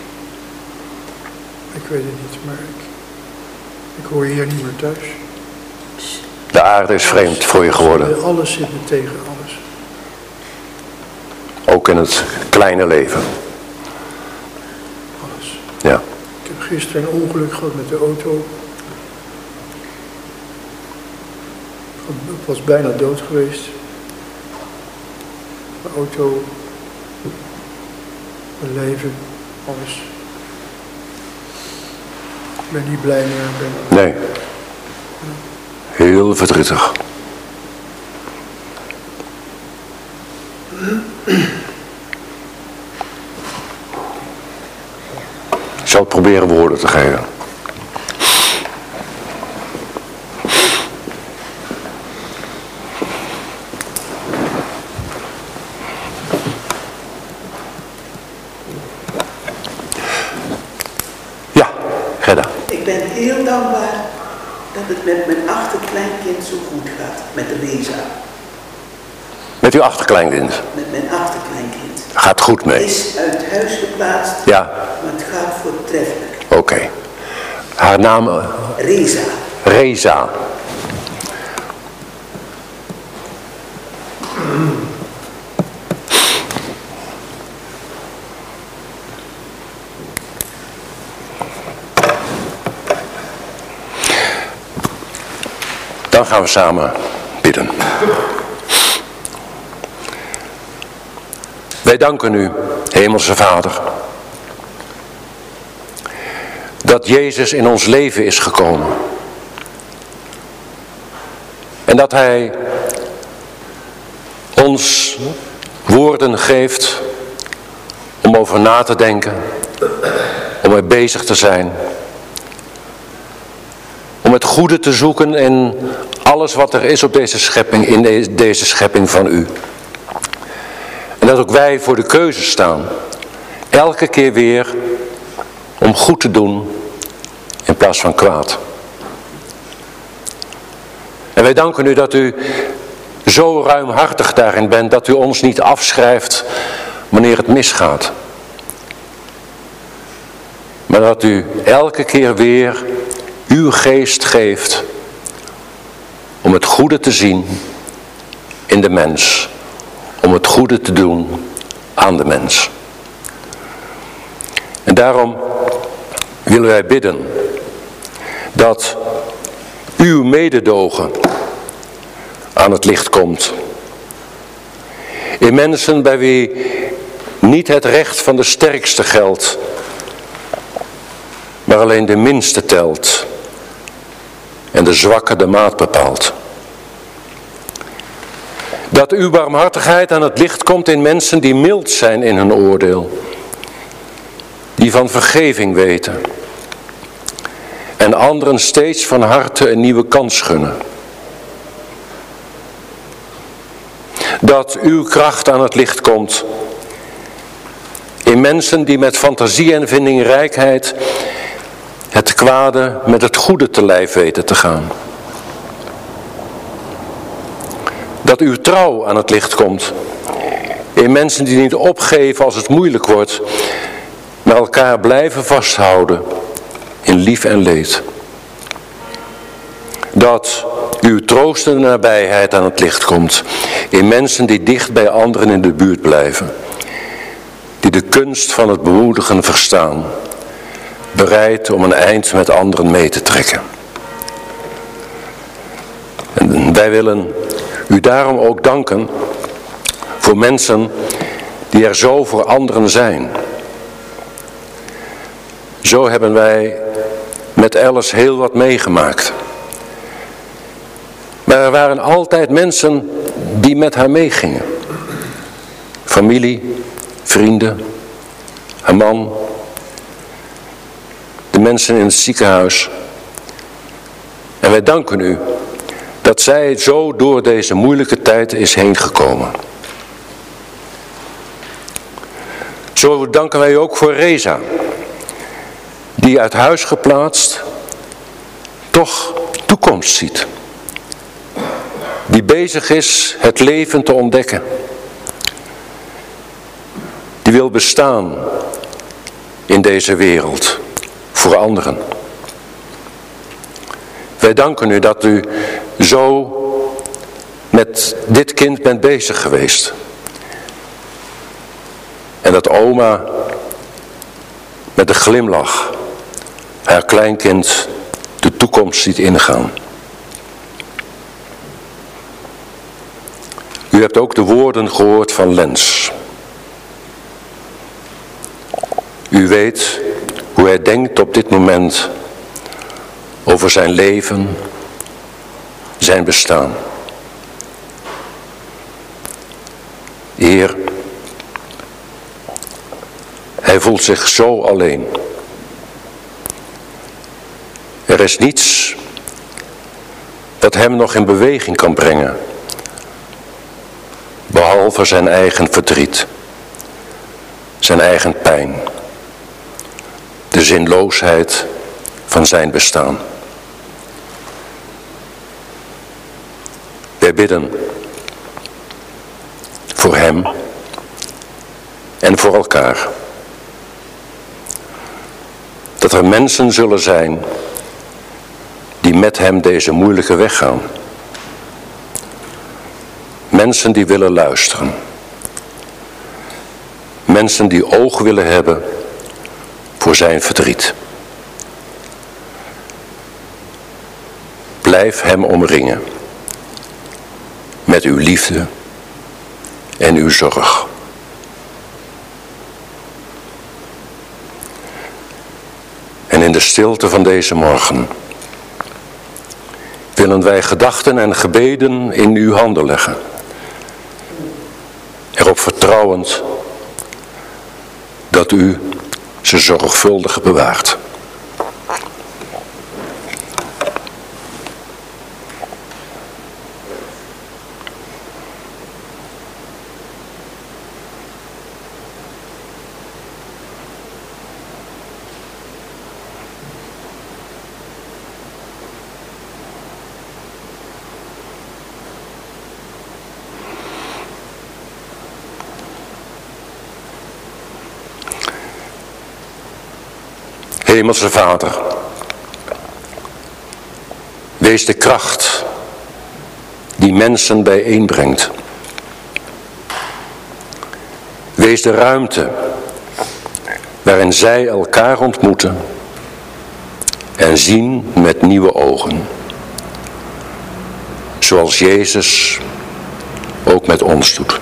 Ik weet het niet, maar ik, ik hoor hier niet meer thuis. De aarde is vreemd voor je geworden. Alles zit me tegen, alles. Ook in het kleine leven. Alles. Ja. Ik heb gisteren een ongeluk gehad met de auto. Ik was bijna dood geweest. De auto, mijn leven, alles. Ik ben niet blij meer. Ben... Nee. Heel verdrietig. Ik zal het proberen woorden te geven. Ja, Gerda. Ik ben heel dankbaar dat het met mijn achterkleinkind zo goed gaat, met Reza. Met uw achterkleinkind? Met mijn achterkleinkind. Gaat goed mee? Is uit huis geplaatst, ja. Maar het gaat voortreffelijk. Oké. Okay. Haar naam? Reza. Reza. Dan gaan we samen bidden. Wij danken u, Hemelse Vader, dat Jezus in ons leven is gekomen. En dat Hij ons woorden geeft om over na te denken, om mee bezig te zijn. Om het goede te zoeken in alles wat er is op deze schepping, in deze schepping van u. En dat ook wij voor de keuze staan. Elke keer weer om goed te doen in plaats van kwaad. En wij danken u dat u zo ruimhartig daarin bent, dat u ons niet afschrijft wanneer het misgaat. Maar dat u elke keer weer uw geest geeft om het goede te zien in de mens. Om het goede te doen aan de mens. En daarom willen wij bidden dat uw mededogen aan het licht komt. In mensen bij wie niet het recht van de sterkste geldt, maar alleen de minste telt en de zwakke de maat bepaalt. Dat uw barmhartigheid aan het licht komt in mensen die mild zijn in hun oordeel, die van vergeving weten en anderen steeds van harte een nieuwe kans gunnen. Dat uw kracht aan het licht komt in mensen die met fantasie en vindingrijkheid het kwade met het goede te lijf weten te gaan. Dat uw trouw aan het licht komt in mensen die niet opgeven als het moeilijk wordt, maar elkaar blijven vasthouden in lief en leed. Dat uw troostende nabijheid aan het licht komt in mensen die dicht bij anderen in de buurt blijven, die de kunst van het bemoedigen verstaan, bereid om een eind met anderen mee te trekken. En wij willen u daarom ook danken voor mensen die er zo voor anderen zijn. Zo hebben wij met Alice heel wat meegemaakt. Maar er waren altijd mensen die met haar meegingen. Familie, vrienden, haar man, de mensen in het ziekenhuis. En wij danken u dat zij zo door deze moeilijke tijd is heen gekomen. Zo danken wij u ook voor Reza, die uit huis geplaatst toch toekomst ziet. Die bezig is het leven te ontdekken. Die wil bestaan in deze wereld voor anderen. Wij danken u dat u zo met dit kind bent bezig geweest. En dat oma met een glimlach haar kleinkind de toekomst ziet ingaan. U hebt ook de woorden gehoord van Lens. U weet hoe hij denkt op dit moment over zijn leven, zijn bestaan. Heer, hij voelt zich zo alleen. Er is niets dat hem nog in beweging kan brengen, behalve zijn eigen verdriet, zijn eigen pijn, de zinloosheid van zijn bestaan. Wij bidden voor hem en voor elkaar. Dat er mensen zullen zijn die met hem deze moeilijke weg gaan. Mensen die willen luisteren. Mensen die oog willen hebben voor zijn verdriet. Blijf hem omringen met uw liefde en uw zorg. En in de stilte van deze morgen willen wij gedachten en gebeden in uw handen leggen. Erop vertrouwend dat u ze zorgvuldig bewaart. Hemelse Vader, wees de kracht die mensen bijeenbrengt. Wees de ruimte waarin zij elkaar ontmoeten en zien met nieuwe ogen. zoals Jezus ook met ons doet.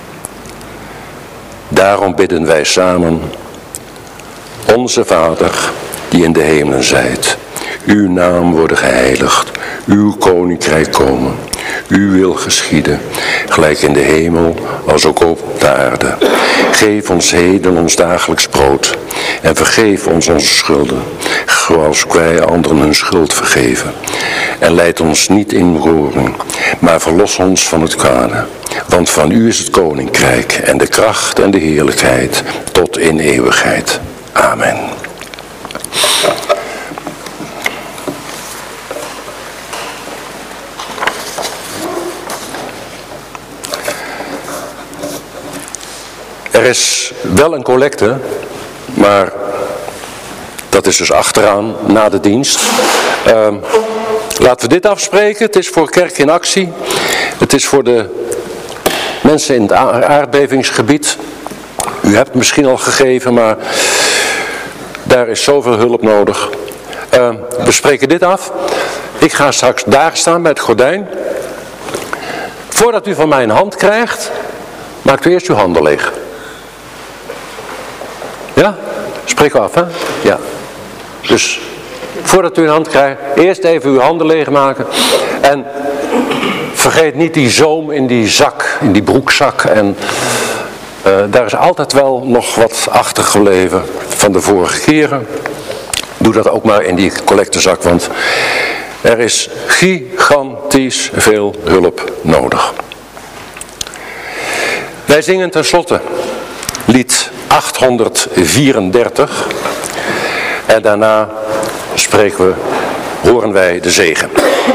Daarom bidden wij samen: Onze Vader, die in de hemelen zijt, uw naam worden geheiligd, uw koninkrijk komen, uw wil geschieden, gelijk in de hemel als ook op de aarde. Geef ons heden ons dagelijks brood en vergeef ons onze schulden, zoals ook wij anderen hun schuld vergeven. En leid ons niet in beroering, maar verlos ons van het kwade. Want van u is het koninkrijk en de kracht en de heerlijkheid tot in eeuwigheid. Amen. Er is wel een collecte, maar dat is dus achteraan, na de dienst. Uh, laten we dit afspreken. Het is voor Kerk in Actie. Het is voor de mensen in het aardbevingsgebied. U hebt het misschien al gegeven, maar daar is zoveel hulp nodig. Uh, we spreken dit af. Ik ga straks daar staan bij het gordijn. Voordat u van mij een hand krijgt, maakt u eerst uw handen leeg. Ja? Spreken we af, hè? Ja. Dus voordat u een hand krijgt, eerst even uw handen leegmaken. En vergeet niet die zoom in die zak, in die broekzak. En uh, daar is altijd wel nog wat achtergebleven van de vorige keren. Doe dat ook maar in die collectezak, want er is gigantisch veel hulp nodig. Wij zingen tenslotte lied achthonderdvierendertig. En daarna spreken we, horen wij de zegen.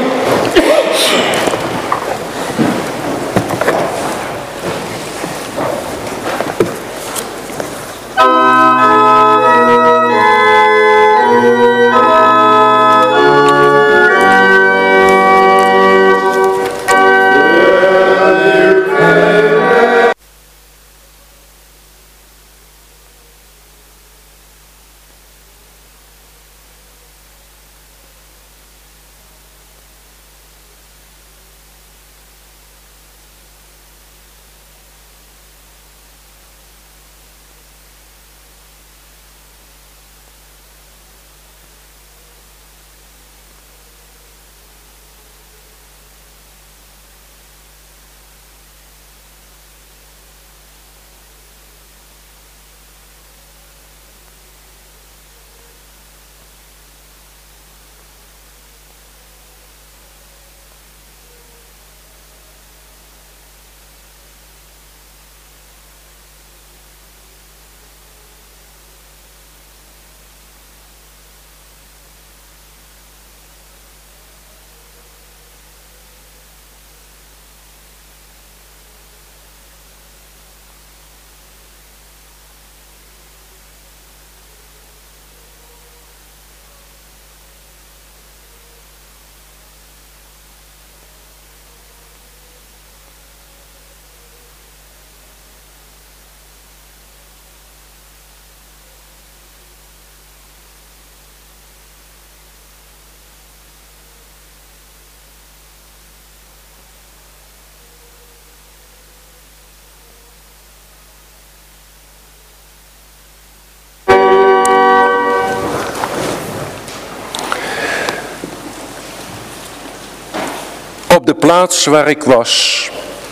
Op de plaats waar ik was,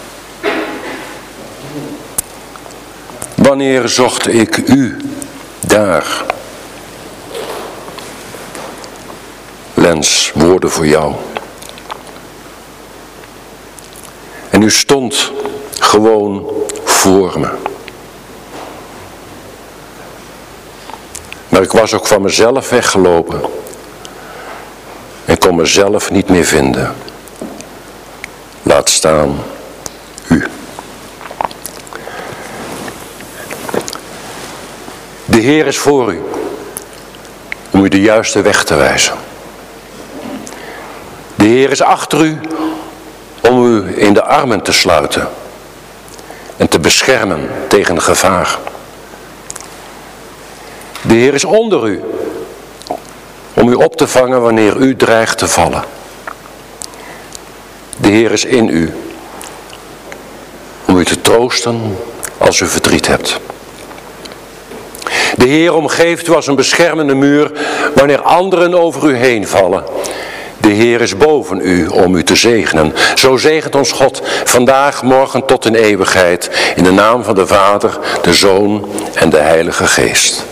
wanneer zocht ik u daar? Lens, woorden voor jou. En u stond gewoon voor me. Maar ik was ook van mezelf weggelopen en kon mezelf niet meer vinden. Laat staan u. De Heer is voor u, om u de juiste weg te wijzen. De Heer is achter u, om u in de armen te sluiten en te beschermen tegen gevaar. De Heer is onder u, om u op te vangen wanneer u dreigt te vallen. De Heer is in u, om u te troosten als u verdriet hebt. De Heer omgeeft u als een beschermende muur wanneer anderen over u heen vallen. De Heer is boven u om u te zegenen. Zo zegent ons God vandaag, morgen tot in eeuwigheid. In de naam van de Vader, de Zoon en de Heilige Geest.